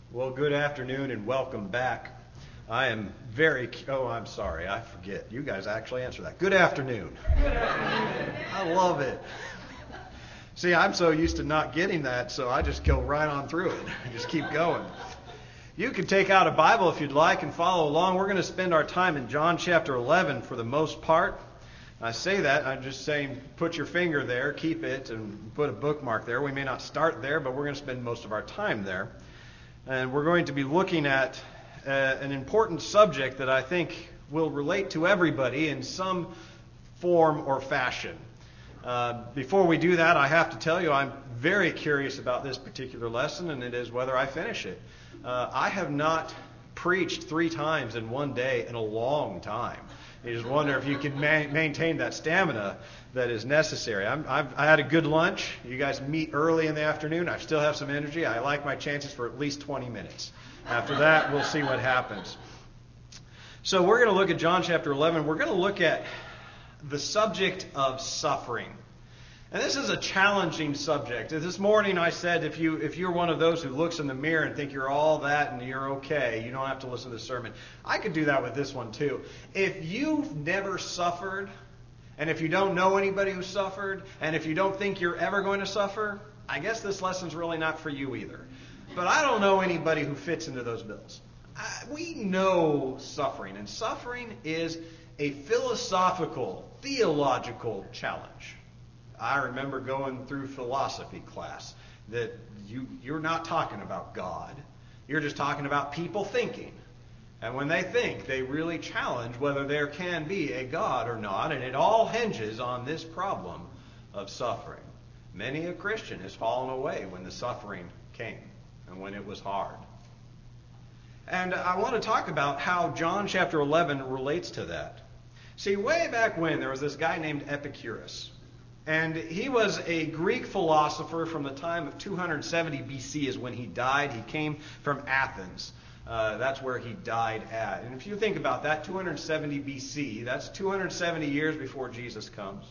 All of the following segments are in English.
Well, good afternoon and welcome back. I'm sorry, I forget. You guys actually answer that. Good afternoon. Good afternoon. I love it. See, I'm so used to not getting that, so I just go right on through it. I just keep going. You can take out a Bible if you'd like and follow along. We're going to spend our time in John chapter 11 for the most part. I say that, I'm just saying put your finger there, keep it, and put a bookmark there. We may not start there, but we're going to spend most of our time there. And we're going to be looking at an important subject that I think will relate to everybody in some form or fashion. Before we do that, I have to tell you I'm very curious about this particular lesson, and it is whether I finish it. I have not preached 3 times in one day in a long time. You just wonder if you can maintain that stamina that is necessary. I had a good lunch. You guys meet early in the afternoon. I still have some energy. I like my chances for at least 20 minutes. After that, we'll see what happens. So we're going to look at John chapter 11. We're going to look at the subject of suffering. And this is a challenging subject. This morning I said if you're one of those who looks in the mirror and think you're all that and you're okay, you don't have to listen to the sermon. I could do that with this one too. If you've never suffered, and if you don't know anybody who suffered, and if you don't think you're ever going to suffer, I guess this lesson's really not for you either. But I don't know anybody who fits into those bills. We know suffering, and suffering is a philosophical, theological challenge. I remember going through philosophy class that you're not talking about God. You're just talking about people thinking. And when they think, they really challenge whether there can be a God or not. And it all hinges on this problem of suffering. Many a Christian has fallen away when the suffering came and when it was hard. And I want to talk about how John chapter 11 relates to that. See, way back when, there was this guy named Epicurus. And he was a Greek philosopher from the time of 270 BC is when he died. He came from Athens. That's where he died at. And if you think about that, 270 BC, that's 270 years before Jesus comes.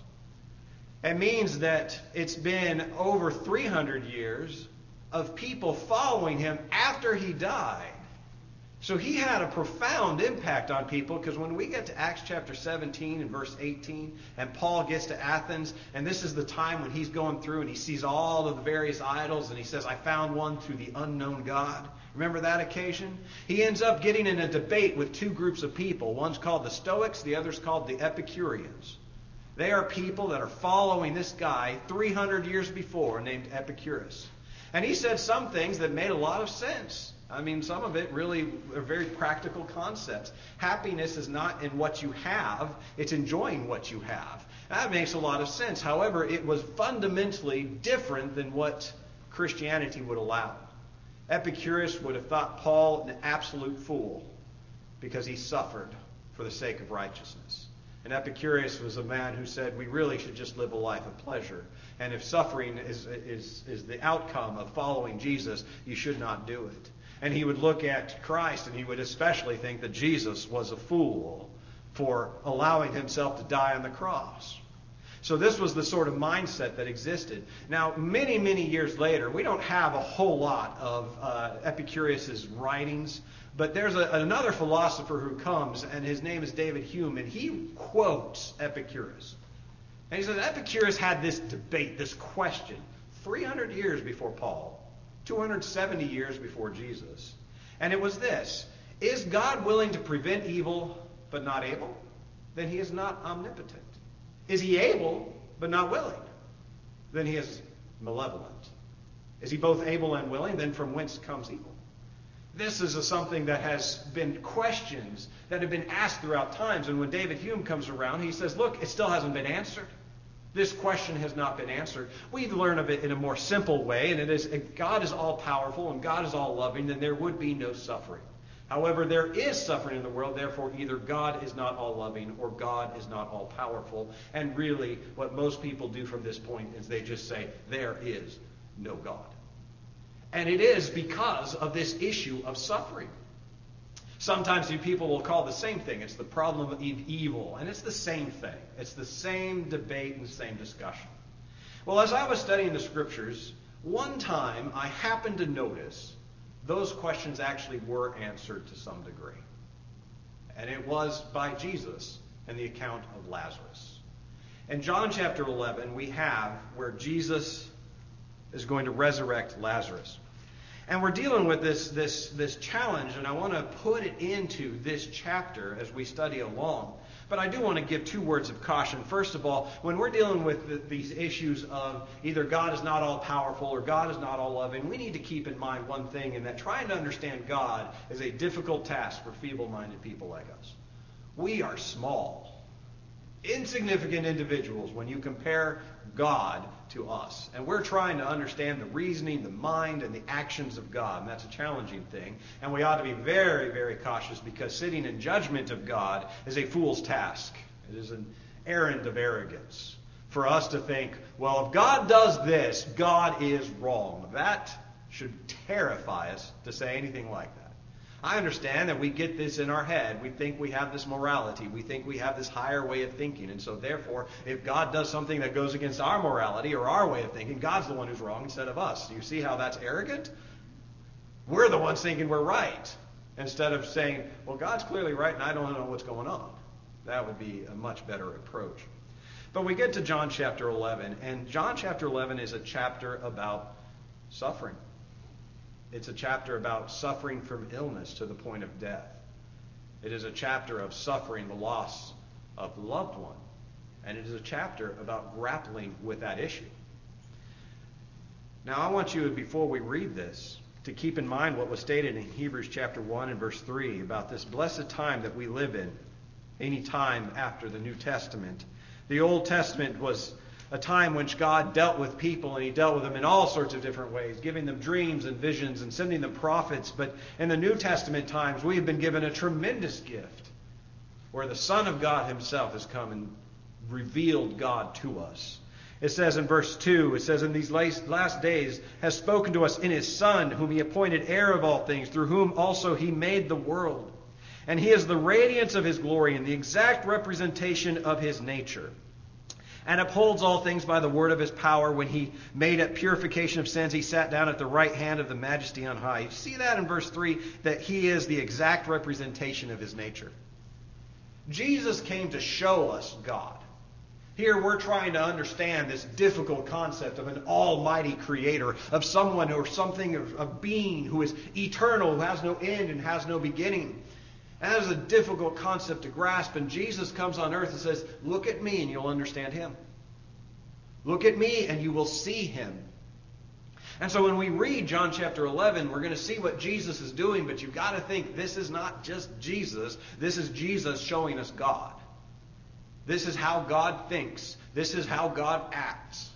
It means that it's been over 300 years of people following him after he died. So he had a profound impact on people, because when we get to Acts chapter 17 and verse 18, and Paul gets to Athens, and this is the time when he's going through and he sees all of the various idols, and he says, I found one through the unknown God. Remember that occasion? He ends up getting in a debate with 2 groups of people. One's called the Stoics, the other's called the Epicureans. They are people that are following this guy 300 years before named Epicurus. And he said some things that made a lot of sense. I mean, some of it really are very practical concepts. Happiness is not in what you have, it's enjoying what you have. That makes a lot of sense. However, it was fundamentally different than what Christianity would allow. Epicurus would have thought Paul an absolute fool because he suffered for the sake of righteousness. And Epicurus was a man who said we really should just live a life of pleasure. And if suffering is the outcome of following Jesus, you should not do it. And he would look at Christ and he would especially think that Jesus was a fool for allowing himself to die on the cross. So this was the sort of mindset that existed. Now, many, many years later, we don't have a whole lot of Epicurus' writings, but there's another philosopher who comes, and his name is David Hume, and he quotes Epicurus. And he says Epicurus had this debate, this question, 300 years before Paul. 270 years before Jesus. And it was this: is God willing to prevent evil but not able? Then he is not omnipotent. Is he able but not willing? Then he is malevolent. Is he both able and willing? Then from whence comes evil? This is something that has been questions that have been asked throughout times. And when David Hume comes around, he says, look, it still hasn't been answered. This question has not been answered. We learn of it in a more simple way, and it is if God is all-powerful and God is all-loving, then there would be no suffering. However, there is suffering in the world, therefore either God is not all-loving or God is not all-powerful. And really, what most people do from this point is they just say, there is no God. And it is because of this issue of suffering. Sometimes you people will call the same thing. It's the problem of evil. And it's the same thing. It's the same debate and the same discussion. Well, as I was studying the Scriptures, one time I happened to notice those questions actually were answered to some degree. And it was by Jesus in the account of Lazarus. In John chapter 11, we have where Jesus is going to resurrect Lazarus. And we're dealing with this challenge, and I want to put it into this chapter as we study along. But I do want to give two words of caution. First of all, when we're dealing with these issues of either God is not all powerful or God is not all loving, we need to keep in mind one thing, and that trying to understand God is a difficult task for feeble-minded people like us. We are small, insignificant individuals when you compare God to us. And we're trying to understand the reasoning, the mind, and the actions of God. And that's a challenging thing. And we ought to be very, very cautious, because sitting in judgment of God is a fool's task. It is an errand of arrogance for us to think, well, if God does this, God is wrong. That should terrify us to say anything like that. I understand that we get this in our head. We think we have this morality. We think we have this higher way of thinking. And so therefore, if God does something that goes against our morality or our way of thinking, God's the one who's wrong instead of us. Do you see how that's arrogant? We're the ones thinking we're right, instead of saying, well, God's clearly right and I don't know what's going on. That would be a much better approach. But we get to John chapter 11, and John chapter 11 is a chapter about suffering. It's a chapter about suffering from illness to the point of death. It is a chapter of suffering the loss of the loved one. And it is a chapter about grappling with that issue. Now, I want you, before we read this, to keep in mind what was stated in Hebrews chapter 1 and verse 3 about this blessed time that we live in, any time after the New Testament. The Old Testament was a time when God dealt with people, and he dealt with them in all sorts of different ways, giving them dreams and visions and sending them prophets. But in the New Testament times, we have been given a tremendous gift where the Son of God himself has come and revealed God to us. It says in verse 2, it says, in these last days has spoken to us in his Son, whom he appointed heir of all things, through whom also he made the world. And he is the radiance of his glory and the exact representation of his nature, and upholds all things by the word of his power. When he made up purification of sins, he sat down at the right hand of the majesty on high. You see that in verse 3, that he is the exact representation of his nature. Jesus came to show us God. Here we're trying to understand this difficult concept of an almighty creator, of someone or something, of a being who is eternal, who has no end and has no beginning. And that is a difficult concept to grasp. And Jesus comes on earth and says, look at me and you'll understand him. Look at me and you will see him. And so when we read John chapter 11, we're going to see what Jesus is doing. But you've got to think, this is not just Jesus. This is Jesus showing us God. This is how God thinks. This is how God acts.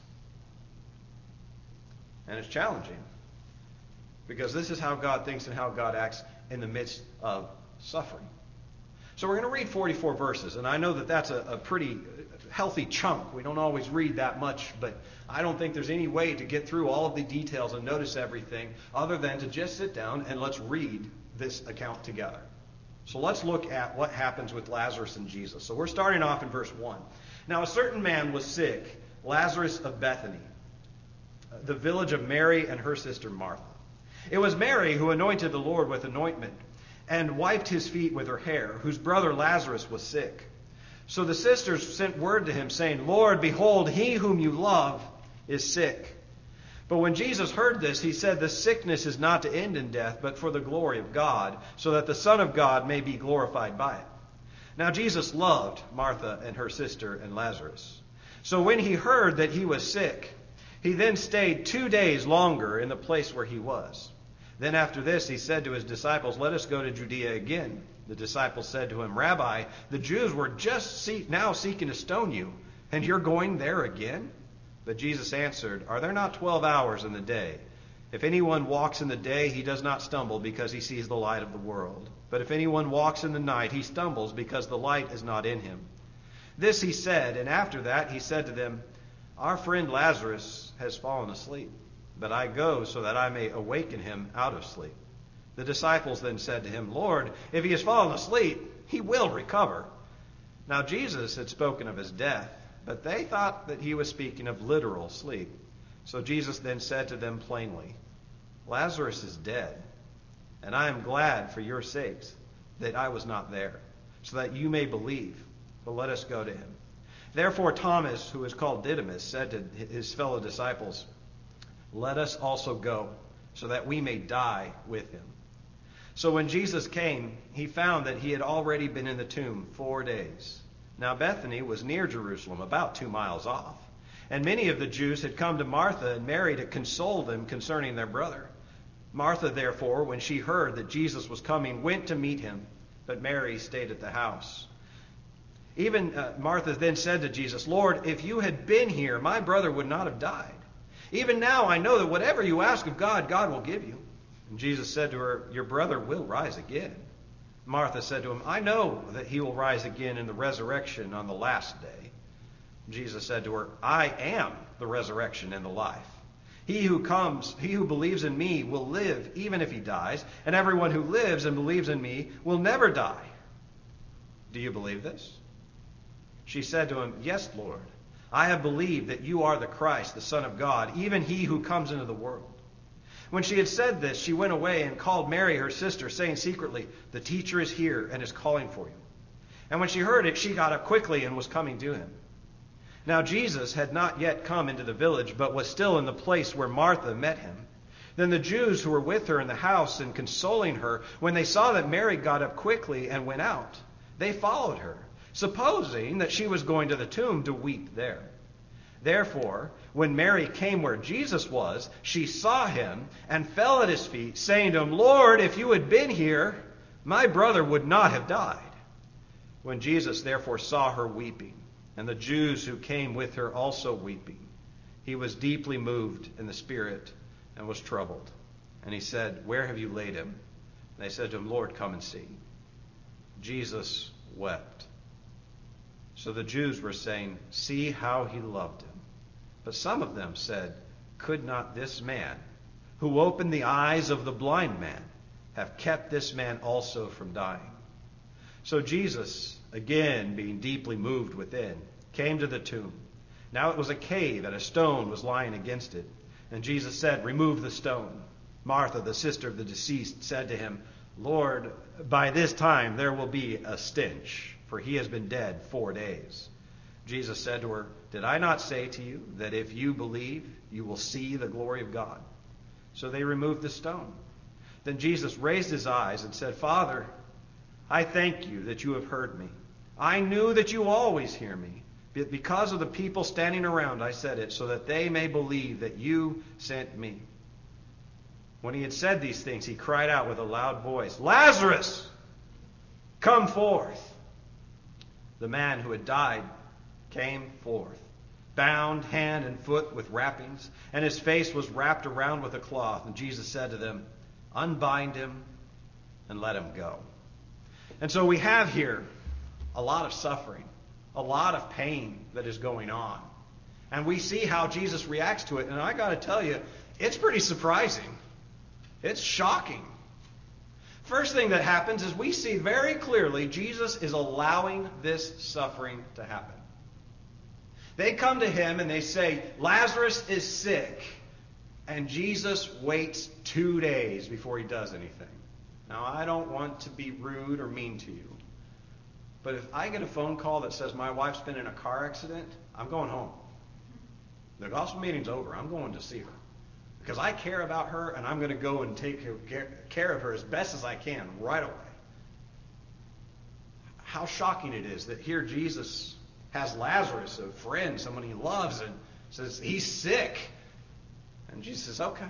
And it's challenging, because this is how God thinks and how God acts in the midst of suffering. So we're going to read 44 verses, and I know that that's a pretty healthy chunk. We don't always read that much, but I don't think there's any way to get through all of the details and notice everything other than to just sit down and let's read this account together. So let's look at what happens with Lazarus and Jesus. So we're starting off in verse 1. Now a certain man was sick, Lazarus of Bethany, the village of Mary and her sister Martha. It was Mary who anointed the Lord with anointment and wiped his feet with her hair, whose brother Lazarus was sick. So the sisters sent word to him, saying, Lord, behold, he whom you love is sick. But when Jesus heard this, he said, the sickness is not to end in death, but for the glory of God, so that the Son of God may be glorified by it. Now Jesus loved Martha and her sister and Lazarus. So when he heard that he was sick, he then stayed 2 days longer in the place where he was. Then after this, he said to his disciples, let us go to Judea again. The disciples said to him, Rabbi, the Jews were just now seeking to stone you, and you're going there again? But Jesus answered, are there not 12 hours in the day? If anyone walks in the day, he does not stumble because he sees the light of the world. But if anyone walks in the night, he stumbles because the light is not in him. This he said, and after that he said to them, our friend Lazarus has fallen asleep, but I go so that I may awaken him out of sleep. The disciples then said to him, Lord, if he has fallen asleep, he will recover. Now Jesus had spoken of his death, but they thought that he was speaking of literal sleep. So Jesus then said to them plainly, Lazarus is dead. And I am glad for your sakes that I was not there, so that you may believe. But let us go to him. Therefore Thomas, who is called Didymus, said to his fellow disciples, let us also go, so that we may die with him. So when Jesus came, he found that he had already been in the tomb 4 days. Now Bethany was near Jerusalem, about 2 miles off. And many of the Jews had come to Martha and Mary to console them concerning their brother. Martha, therefore, when she heard that Jesus was coming, went to meet him, but Mary stayed at the house. Even Martha then said to Jesus, Lord, if you had been here, my brother would not have died. Even now I know that whatever you ask of God, God will give you. And Jesus said to her, your brother will rise again. Martha said to him, I know that he will rise again in the resurrection on the last day. Jesus said to her, I am the resurrection and the life. He who believes in me will live even if he dies, and everyone who lives and believes in me will never die. Do you believe this? She said to him, yes, Lord. I have believed that you are the Christ, the Son of God, even he who comes into the world. When she had said this, she went away and called Mary, her sister, saying secretly, the teacher is here and is calling for you. And when she heard it, she got up quickly and was coming to him. Now Jesus had not yet come into the village, but was still in the place where Martha met him. Then the Jews who were with her in the house and consoling her, when they saw that Mary got up quickly and went out, they followed her, supposing that she was going to the tomb to weep there. Therefore, when Mary came where Jesus was, she saw him and fell at his feet, saying to him, Lord, if you had been here, my brother would not have died. When Jesus therefore saw her weeping, and the Jews who came with her also weeping, he was deeply moved in the spirit and was troubled. And he said, where have you laid him? And they said to him, Lord, come and see. Jesus wept. So the Jews were saying, see how he loved him. But some of them said, could not this man, who opened the eyes of the blind man, have kept this man also from dying? So Jesus, again being deeply moved within, came to the tomb. Now it was a cave, and a stone was lying against it. And Jesus said, remove the stone. Martha, the sister of the deceased, said to him, Lord, by this time there will be a stench, for he has been dead 4 days. Jesus said to her, did I not say to you that if you believe, you will see the glory of God? So they removed the stone. Then Jesus raised his eyes and said, Father, I thank you that you have heard me. I knew that you always hear me. But because of the people standing around, I said it, so that they may believe that you sent me. When he had said these things, he cried out with a loud voice, Lazarus, come forth. The man who had died came forth, bound hand and foot with wrappings, and his face was wrapped around with a cloth. And Jesus said to them, unbind him and let him go. And so we have here a lot of suffering, a lot of pain that is going on. And we see how Jesus reacts to it. And I got to tell you, it's pretty surprising. It's shocking. First thing that happens is we see very clearly Jesus is allowing this suffering to happen. They come to him and they say, Lazarus is sick. And Jesus waits 2 days before he does anything. Now, I don't want to be rude or mean to you. But if I get a phone call that says my wife's been in a car accident, I'm going home. The gospel meeting's over. I'm going to see her. Because I care about her, and I'm going to go and take care of her as best as I can right away. How shocking it is that here Jesus has Lazarus, a friend, someone he loves, and says he's sick. And Jesus says, okay.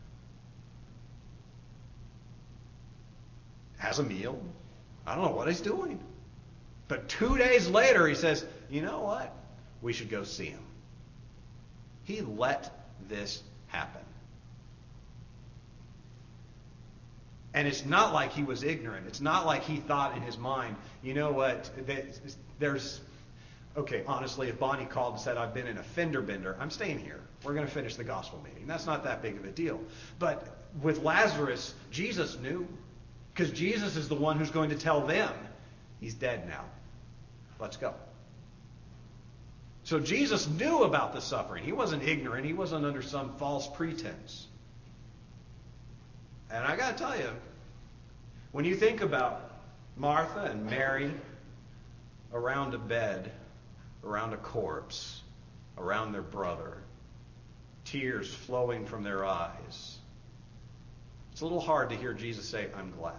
Has a meal. I don't know what he's doing. But 2 days later, he says, you know what? We should go see him. He let this happen. And it's not like he was ignorant. It's not like he thought in his mind, you know what, honestly, if Bonnie called and said, I've been in a fender bender, I'm staying here. We're going to finish the gospel meeting. That's not that big of a deal. But with Lazarus, Jesus knew. Because Jesus is the one who's going to tell them, he's dead now. Let's go. So Jesus knew about the suffering. He wasn't ignorant. He wasn't under some false pretense. And I got to tell you, When you think about Martha and Mary around a bed, around a corpse, around their brother, tears flowing from their eyes, it's a little hard to hear Jesus say, I'm glad.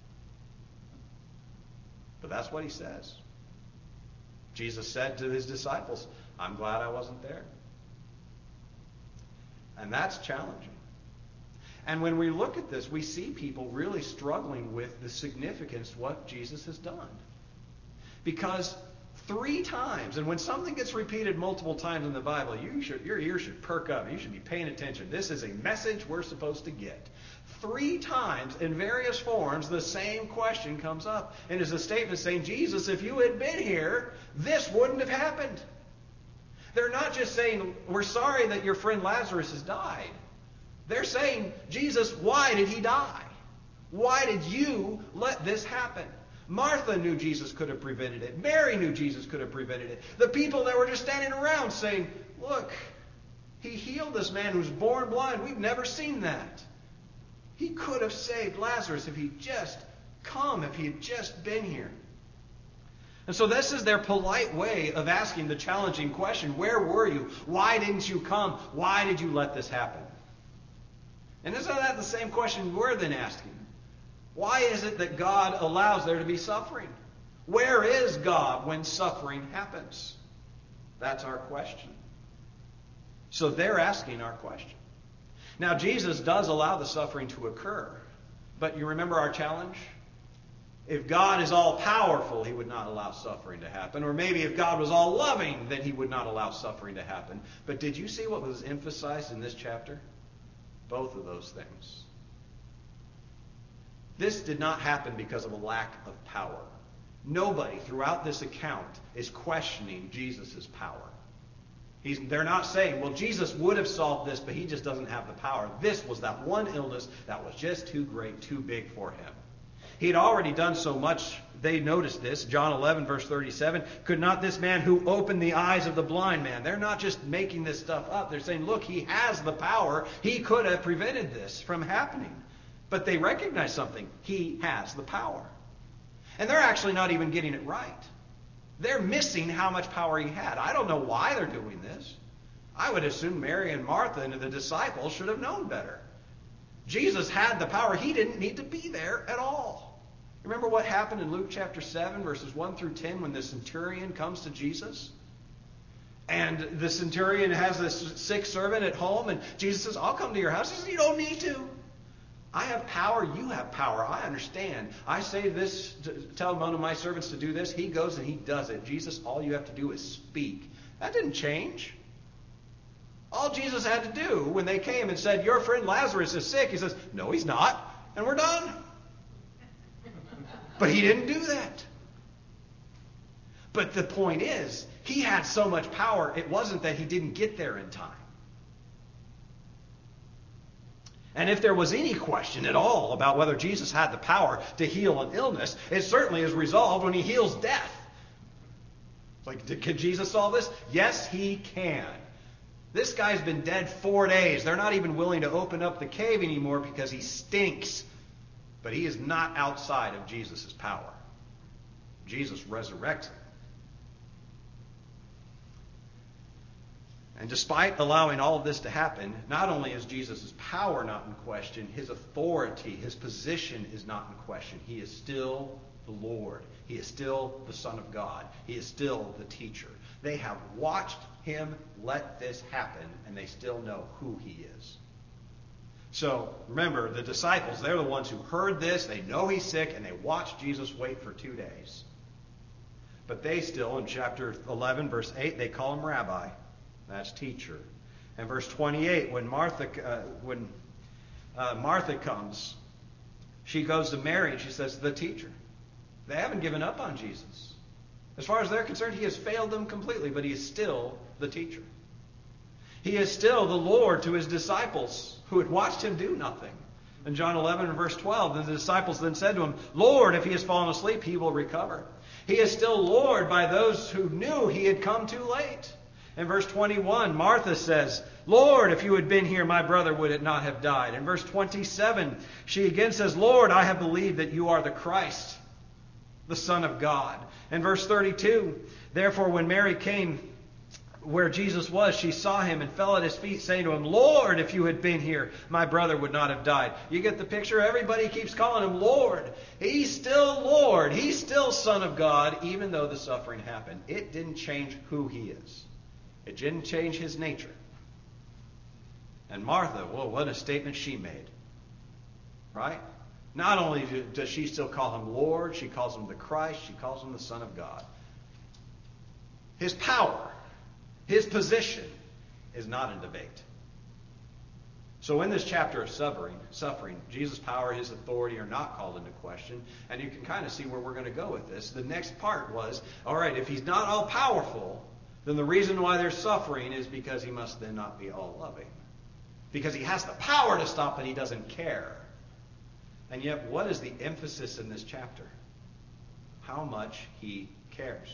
But that's what he says. Jesus said to his disciples, I'm glad I wasn't there. And that's challenging. And when we look at this, we see people really struggling with the significance of what Jesus has done. Because 3 times, and when something gets repeated multiple times in the Bible, your ears should perk up. You should be paying attention. This is a message we're supposed to get. 3 times in various forms, the same question comes up. And it's a statement saying, Jesus, if you had been here, this wouldn't have happened. They're not just saying, we're sorry that your friend Lazarus has died. They're saying, Jesus, why did he die? Why did you let this happen? Martha knew Jesus could have prevented it. Mary knew Jesus could have prevented it. The people that were just standing around saying, look, he healed this man who was born blind. We've never seen that. He could have saved Lazarus if he'd just come, if he had just been here. And so this is their polite way of asking the challenging question, where were you? Why didn't you come? Why did you let this happen? And isn't that the same question we're then asking? Why is it that God allows there to be suffering? Where is God when suffering happens? That's our question. So they're asking our question. Now, Jesus does allow the suffering to occur. But you remember our challenge? If God is all powerful, he would not allow suffering to happen. Or maybe if God was all loving, then he would not allow suffering to happen. But did you see what was emphasized in this chapter? Both of those things. This did not happen because of a lack of power. Nobody throughout this account is questioning Jesus' power. They're not saying, well, Jesus would have solved this, but he just doesn't have the power. This was that one illness that was just too great, too big for him. He had already done so much. They noticed this. John 11, verse 37. Could not this man who opened the eyes of the blind man? They're not just making this stuff up. They're saying, look, he has the power. He could have prevented this from happening. But they recognize something. He has the power. And they're actually not even getting it right. They're missing how much power he had. I don't know why they're doing this. I would assume Mary and Martha and the disciples should have known better. Jesus had the power. He didn't need to be there at all. Remember what happened in Luke chapter 7, verses 1 through 10, when the centurion comes to Jesus? And the centurion has this sick servant at home, and Jesus says, I'll come to your house. He says, you don't need to. I have power, you have power. I understand. I say this, tell one of my servants to do this. He goes and he does it. Jesus, all you have to do is speak. That didn't change. All Jesus had to do when they came and said, your friend Lazarus is sick, he says, no, he's not. And we're done. But he didn't do that. But the point is, he had so much power, it wasn't that he didn't get there in time. And if there was any question at all about whether Jesus had the power to heal an illness, it certainly is resolved when he heals death. It's like, can Jesus solve this? Yes, he can. This guy's been dead 4 days. They're not even willing to open up the cave anymore because he stinks. But he is not outside of Jesus' power. Jesus resurrects him. And despite allowing all of this to happen, not only is Jesus' power not in question, his authority, his position is not in question. He is still the Lord. He is still the Son of God. He is still the teacher. They have watched him let this happen, and they still know who he is. So remember, the disciples, they're the ones who heard this. They know he's sick, and they watched Jesus wait for 2 days. But they still, in chapter 11, verse 8, they call him Rabbi. That's teacher. And verse 28, when Martha comes, she goes to Mary and she says, the teacher. They haven't given up on Jesus. As far as they're concerned, he has failed them completely, but he is still the teacher. He is still the Lord to his disciples who had watched him do nothing. In John 11 and verse 12, the disciples then said to him, Lord, if he has fallen asleep, he will recover. He is still Lord by those who knew he had come too late. In verse 21, Martha says, Lord, if you had been here, my brother would not have died. In verse 27, she again says, Lord, I have believed that you are the Christ, the Son of God. In verse 32, therefore when Mary came where Jesus was, she saw him and fell at his feet, saying to him, Lord, if you had been here, my brother would not have died. You get the picture? Everybody keeps calling him Lord. He's still Lord. He's still Son of God, even though the suffering happened. It didn't change who he is. It didn't change his nature. And Martha, well, what a statement she made. Right? Not only does she still call him Lord, she calls him the Christ, she calls him the Son of God. His power, his position is not in debate. So in this chapter of suffering, Jesus' power, his authority are not called into question. And you can kind of see where we're going to go with this. The next part was, all right, if he's not all powerful, then the reason why they're suffering is because he must then not be all loving. Because he has the power to stop, but he doesn't care. And yet, what is the emphasis in this chapter? How much he cares.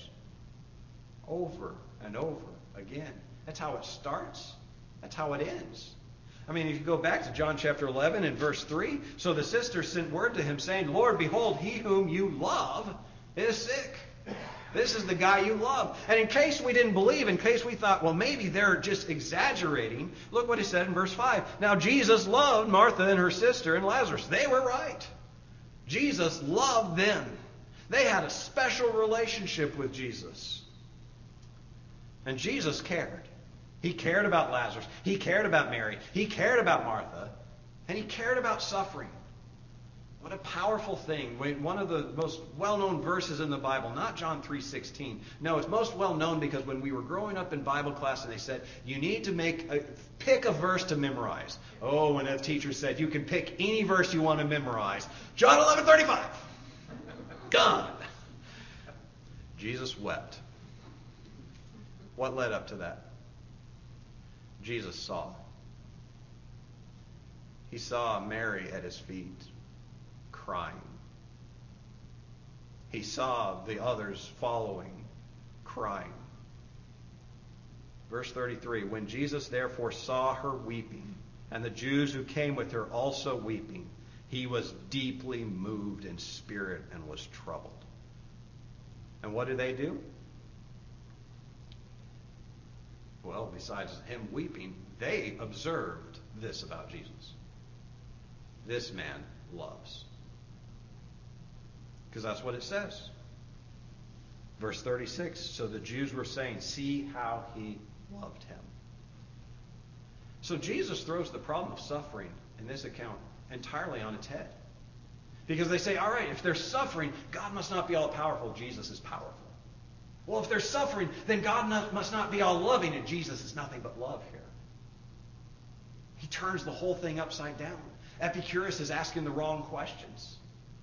Over and over again. That's how it starts. That's how it ends. I mean, if you go back to John chapter 11 and verse 3, so the sisters sent word to him saying, Lord, behold, he whom you love is sick. This is the guy you love. And in case we didn't believe, in case we thought, well, maybe they're just exaggerating, look what he said in verse 5. Now Jesus loved Martha and her sister and Lazarus. They were right. Jesus loved them. They had a special relationship with Jesus. And Jesus cared. He cared about Lazarus. He cared about Mary. He cared about Martha. And he cared about suffering. What a powerful thing. One of the most well-known verses in the Bible, not John 3:16. No, it's most well-known because when we were growing up in Bible class and they said, you need to pick a verse to memorize. Oh, when a teacher said, you can pick any verse you want to memorize. John 11:35. Done. Jesus wept. What led up to that? Jesus saw. He saw Mary at his feet, crying. He saw the others following, crying. Verse 33, when Jesus therefore saw her weeping, and the Jews who came with her also weeping, he was deeply moved in spirit and was troubled. And what did they do? Well, besides him weeping, they observed this about Jesus. This man loves. Because that's what it says. Verse 36, so the Jews were saying, see how he loved him. So Jesus throws the problem of suffering in this account entirely on its head. Because they say, all right, if they're suffering, God must not be all powerful. Jesus is powerful. Well, if they're suffering, then God must not be all loving, and Jesus is nothing but love here. He turns the whole thing upside down. Epicurus is asking the wrong questions.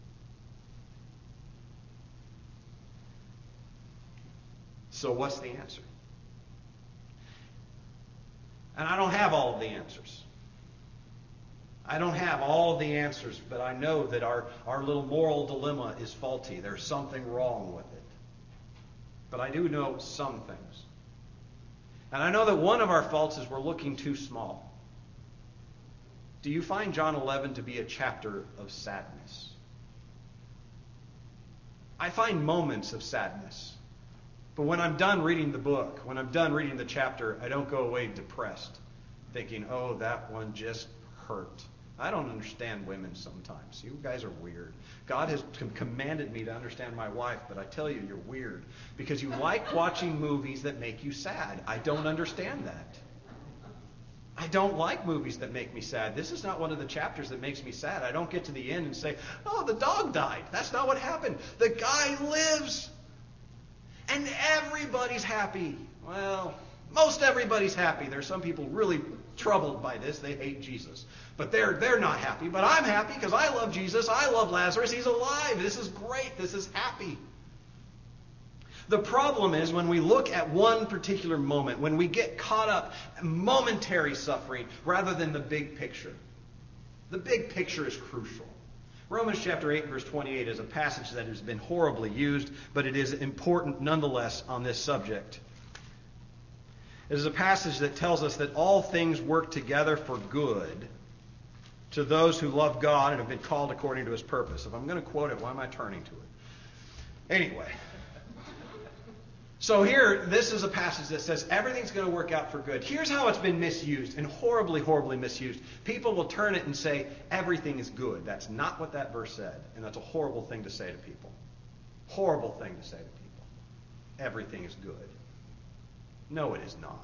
So what's the answer? And I don't have all of the answers. I don't have all of the answers, but I know that our little moral dilemma is faulty. There's something wrong with it. But I do know some things. And I know that one of our faults is we're looking too small. Do you find John 11 to be a chapter of sadness? I find moments of sadness. But when I'm done reading the book, when I'm done reading the chapter, I don't go away depressed, thinking, oh, that one just hurt. I don't understand women sometimes. You guys are weird. God has commanded me to understand my wife, but I tell you, you're weird. Because you like watching movies that make you sad. I don't understand that. I don't like movies that make me sad. This is not one of the chapters that makes me sad. I don't get to the end and say, oh, the dog died. That's not what happened. The guy lives. And everybody's happy. Well, most everybody's happy. There's some people really troubled by this. They hate Jesus. But they're not happy. But I'm happy because I love Jesus. I love Lazarus. He's alive. This is great. This is happy. The problem is when we look at one particular moment, when we get caught up in momentary suffering rather than the big picture. The big picture is crucial. Romans chapter 8, verse 28 is a passage that has been horribly used, but it is important nonetheless on this subject. It is a passage that tells us that all things work together for good to those who love God and have been called according to His purpose. If I'm going to quote it, why am I turning to it? Anyway. So here, this is a passage that says everything's going to work out for good. Here's how it's been misused, and horribly, horribly misused. People will turn it and say, everything is good. That's not what that verse said, and that's a horrible thing to say to people. Horrible thing to say to people. Everything is good. No, it is not.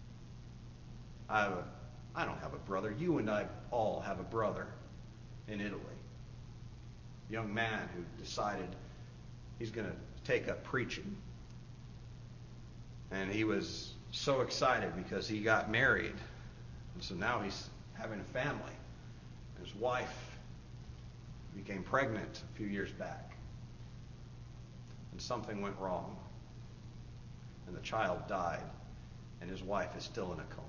I don't have a brother. You and I all have a brother in Italy. A young man who decided he's going to take up preaching. And he was so excited because he got married. And so now he's having a family. And his wife became pregnant a few years back. And something went wrong. And the child died. And his wife is still in a coma.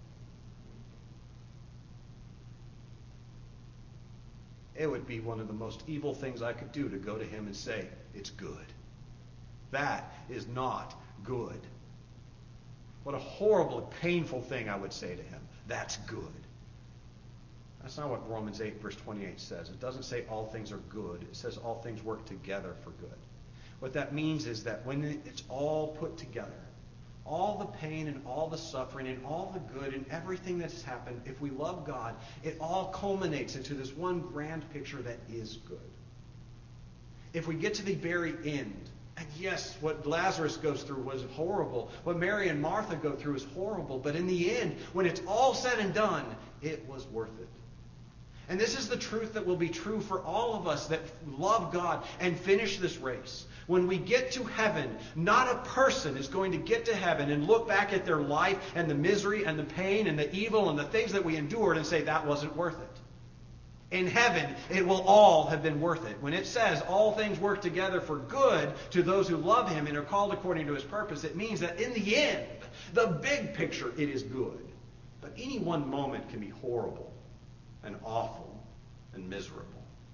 It would be one of the most evil things I could do to go to him and say, it's good. That is not good. What a horrible, painful thing I would say to him. That's good. That's not what Romans 8 verse 28 says. It doesn't say all things are good. It says all things work together for good. What that means is that when it's all put together, all the pain and all the suffering and all the good and everything that's happened, if we love God, it all culminates into this one grand picture that is good. If we get to the very end, and yes, what Lazarus goes through was horrible. What Mary and Martha go through is horrible. But in the end, when it's all said and done, it was worth it. And this is the truth that will be true for all of us that love God and finish this race. When we get to heaven, not a person is going to get to heaven and look back at their life and the misery and the pain and the evil and the things that we endured and say that wasn't worth it. In heaven, it will all have been worth it. When it says all things work together for good to those who love Him and are called according to His purpose, it means that in the end, the big picture, it is good. But any one moment can be horrible and awful and miserable.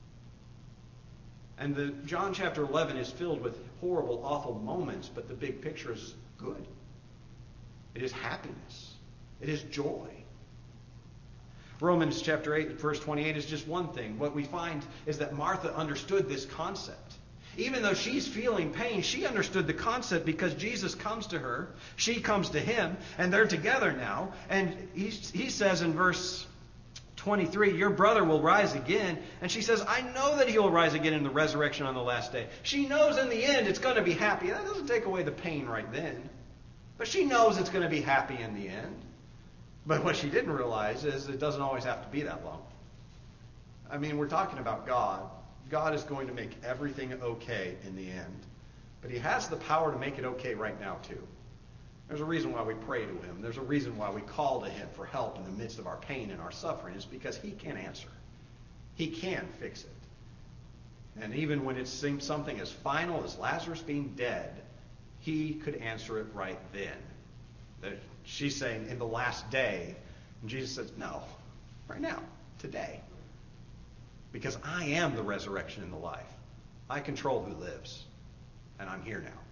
And John chapter 11 is filled with horrible, awful moments, but the big picture is good. It is happiness. It is joy. Romans chapter 8, verse 28 is just one thing. What we find is that Martha understood this concept. Even though she's feeling pain, she understood the concept because Jesus comes to her, she comes to him, and they're together now. And he says in verse 23, your brother will rise again. And she says, I know that he will rise again in the resurrection on the last day. She knows in the end it's going to be happy. That doesn't take away the pain right then. But she knows it's going to be happy in the end. But what she didn't realize is it doesn't always have to be that long. I mean, we're talking about God. God is going to make everything okay in the end. But He has the power to make it okay right now too. There's a reason why we pray to Him. There's a reason why we call to Him for help in the midst of our pain and our suffering. It's because He can answer. He can fix it. And even when it seems something as final as Lazarus being dead, He could answer it right then. She's saying in the last day. And Jesus says, no, right now, today. Because I am the resurrection and the life. I control who lives. And I'm here now.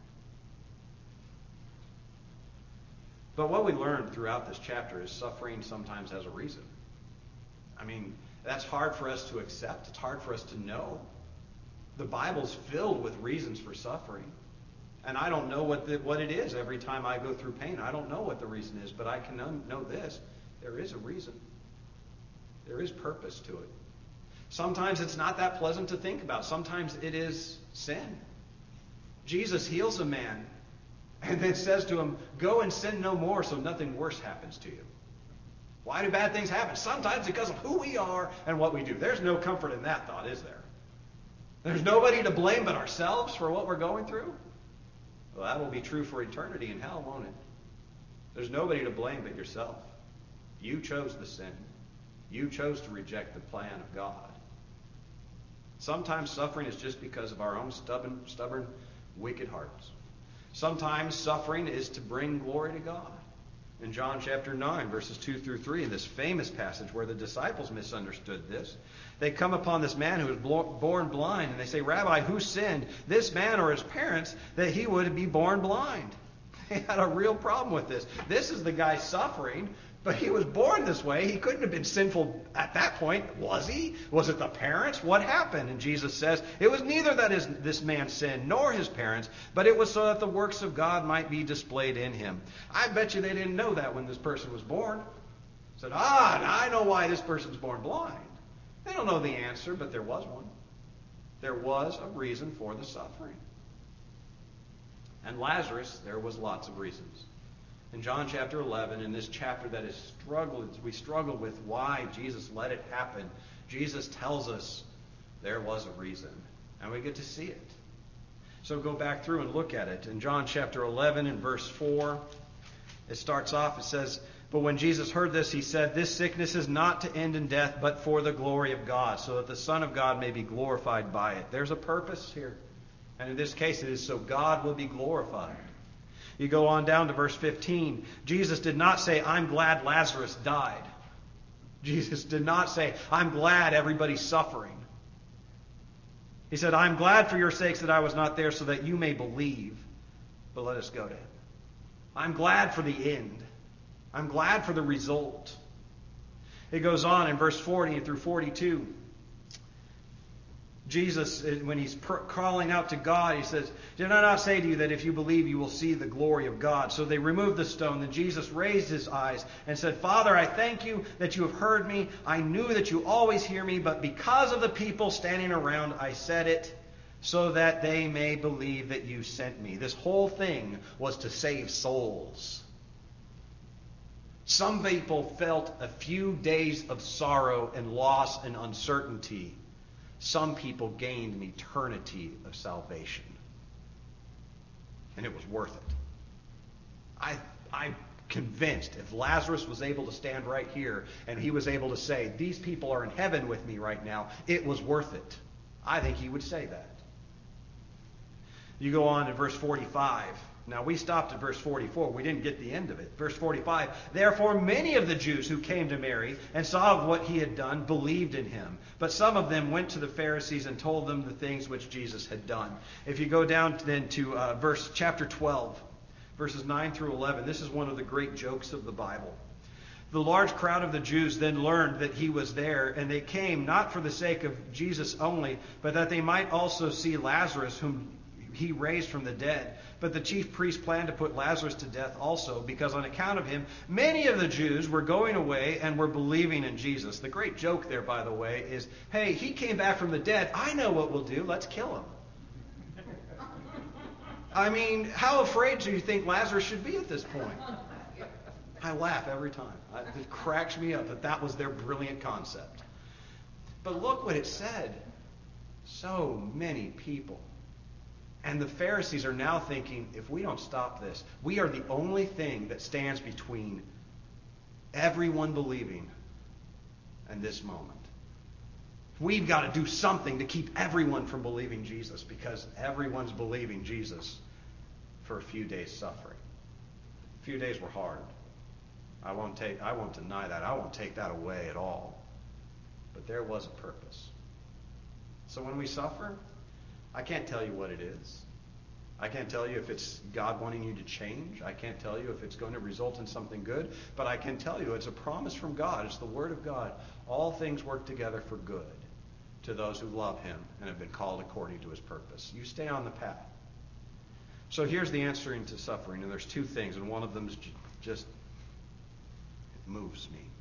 But what we learn throughout this chapter is suffering sometimes has a reason. I mean, that's hard for us to accept. It's hard for us to know. The Bible's filled with reasons for suffering. And I don't know what it is every time I go through pain. I don't know what the reason is, but I can know this. There is a reason. There is purpose to it. Sometimes it's not that pleasant to think about. Sometimes it is sin. Jesus heals a man and then says to him, go and sin no more so nothing worse happens to you. Why do bad things happen? Sometimes because of who we are and what we do. There's no comfort in that thought, is there? There's nobody to blame but ourselves for what we're going through. Well, that will be true for eternity in hell, won't it? There's nobody to blame but yourself. You chose the sin. You chose to reject the plan of God. Sometimes suffering is just because of our own stubborn, wicked hearts. Sometimes suffering is to bring glory to God. In John chapter 9, verses 2 through 3, in this famous passage where the disciples misunderstood this, they come upon this man who was born blind, and they say, Rabbi, who sinned, this man or his parents, that he would be born blind? They had a real problem with this. This is the guy suffering, but he was born this way. He couldn't have been sinful at that point, was he? Was it the parents? What happened? And Jesus says, it was neither that this man sinned nor his parents, but it was so that the works of God might be displayed in him. I bet you they didn't know that when this person was born. Said, I know why this person's born blind. They don't know the answer, but there was one. There was a reason for the suffering. And Lazarus, there was lots of reasons. In John chapter 11, in this chapter that we struggled with why Jesus let it happen, Jesus tells us there was a reason. And we get to see it. So go back through and look at it. In John chapter 11 and verse 4, it starts off, it says, "But when Jesus heard this, he said, 'This sickness is not to end in death, but for the glory of God, so that the Son of God may be glorified by it.'" There's a purpose here. And in this case, it is so God will be glorified. You go on down to verse 15. Jesus did not say, "I'm glad Lazarus died." Jesus did not say, "I'm glad everybody's suffering." He said, "I'm glad for your sakes that I was not there so that you may believe." But let us go to him. I'm glad for the end. I'm glad for the result. It goes on in verse 40 through 42. Jesus, when he's calling out to God, he says, "Did I not say to you that if you believe, you will see the glory of God?" So they removed the stone. Then Jesus raised his eyes and said, "Father, I thank you that you have heard me. I knew that you always hear me, but because of the people standing around, I said it so that they may believe that you sent me." This whole thing was to save souls. Some people felt a few days of sorrow and loss and uncertainty. Some people gained an eternity of salvation. And it was worth it. I'm convinced if Lazarus was able to stand right here and he was able to say, "These people are in heaven with me right now," it was worth it. I think he would say that. You go on to verse 45. Now, we stopped at verse 44. We didn't get the end of it. Verse 45, "Therefore many of the Jews who came to Mary and saw what he had done believed in him. But some of them went to the Pharisees and told them the things which Jesus had done." If you go down then to chapter 12, verses 9 through 11, this is one of the great jokes of the Bible. "The large crowd of the Jews then learned that he was there, and they came not for the sake of Jesus only, but that they might also see Lazarus, whom he raised from the dead. But the chief priests planned to put Lazarus to death also, because on account of him, many of the Jews were going away and were believing in Jesus." The great joke there, by the way, is, hey, he came back from the dead. I know what we'll do. Let's kill him. I mean, how afraid do you think Lazarus should be at this point? I laugh every time. It cracks me up that was their brilliant concept. But look what it said. So many people. And the Pharisees are now thinking, if we don't stop this, we are the only thing that stands between everyone believing and this moment. We've got to do something to keep everyone from believing Jesus, because everyone's believing Jesus for a few days suffering. A few days were hard. I won't deny that. I won't take that away at all. But there was a purpose. So when we suffer, I can't tell you what it is. I can't tell you if it's God wanting you to change. I can't tell you if it's going to result in something good. But I can tell you it's a promise from God. It's the Word of God. All things work together for good to those who love Him and have been called according to His purpose. You stay on the path. So here's the answering to suffering. And there's two things. And one of them is just it moves me.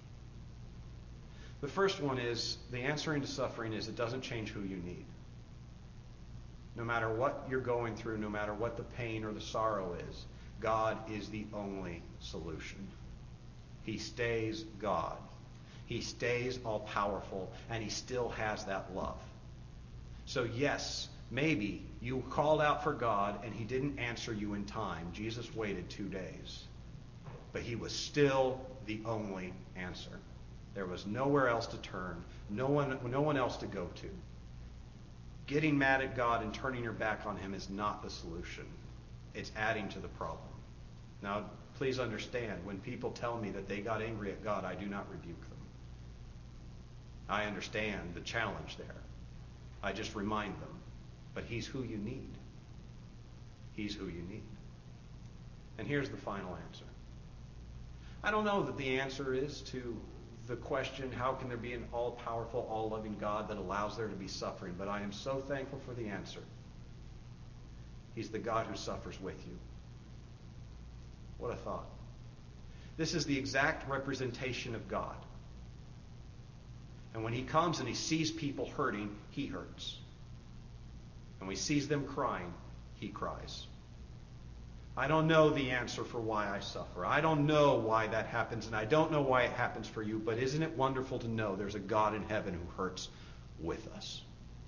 The first one is the answering to suffering is it doesn't change who you need. No matter what you're going through, no matter what the pain or the sorrow is, God is the only solution. He stays God. He stays all-powerful, and He still has that love. So yes, maybe you called out for God, and He didn't answer you in time. Jesus waited 2 days. But He was still the only answer. There was nowhere else to turn, no one else to go to. Getting mad at God and turning your back on Him is not the solution. It's adding to the problem. Now, please understand, when people tell me that they got angry at God, I do not rebuke them. I understand the challenge there. I just remind them. But He's who you need. He's who you need. And here's the final answer. I don't know that the answer is to the question, how can there be an all-powerful, all-loving God that allows there to be suffering? But I am so thankful for the answer. He's the God who suffers with you. What a thought. This is the exact representation of God. And when he comes and he sees people hurting, he hurts. And when he sees them crying, he cries. I don't know the answer for why I suffer. I don't know why that happens, and I don't know why it happens for you, but isn't it wonderful to know there's a God in heaven who hurts with us?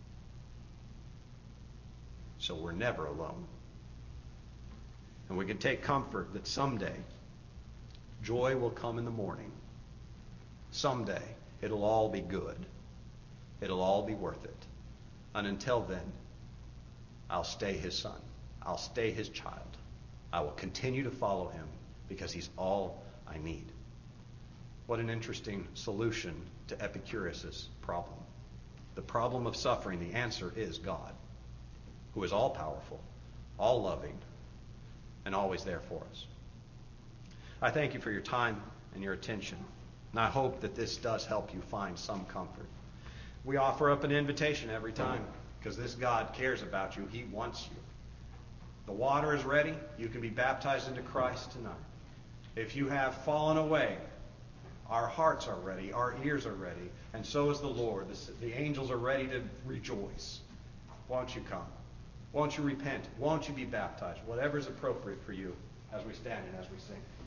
So we're never alone. And we can take comfort that someday joy will come in the morning. Someday it'll all be good. It'll all be worth it. And until then, I'll stay his son. I'll stay his child. I will continue to follow him because he's all I need. What an interesting solution to Epicurus' problem. The problem of suffering, the answer is God, who is all-powerful, all-loving, and always there for us. I thank you for your time and your attention, and I hope that this does help you find some comfort. We offer up an invitation every time because this God cares about you. He wants you. The water is ready. You can be baptized into Christ tonight. If you have fallen away, our hearts are ready, our ears are ready, and so is the Lord. The angels are ready to rejoice. Won't you come? Won't you repent? Won't you be baptized? Whatever is appropriate for you as we stand and as we sing.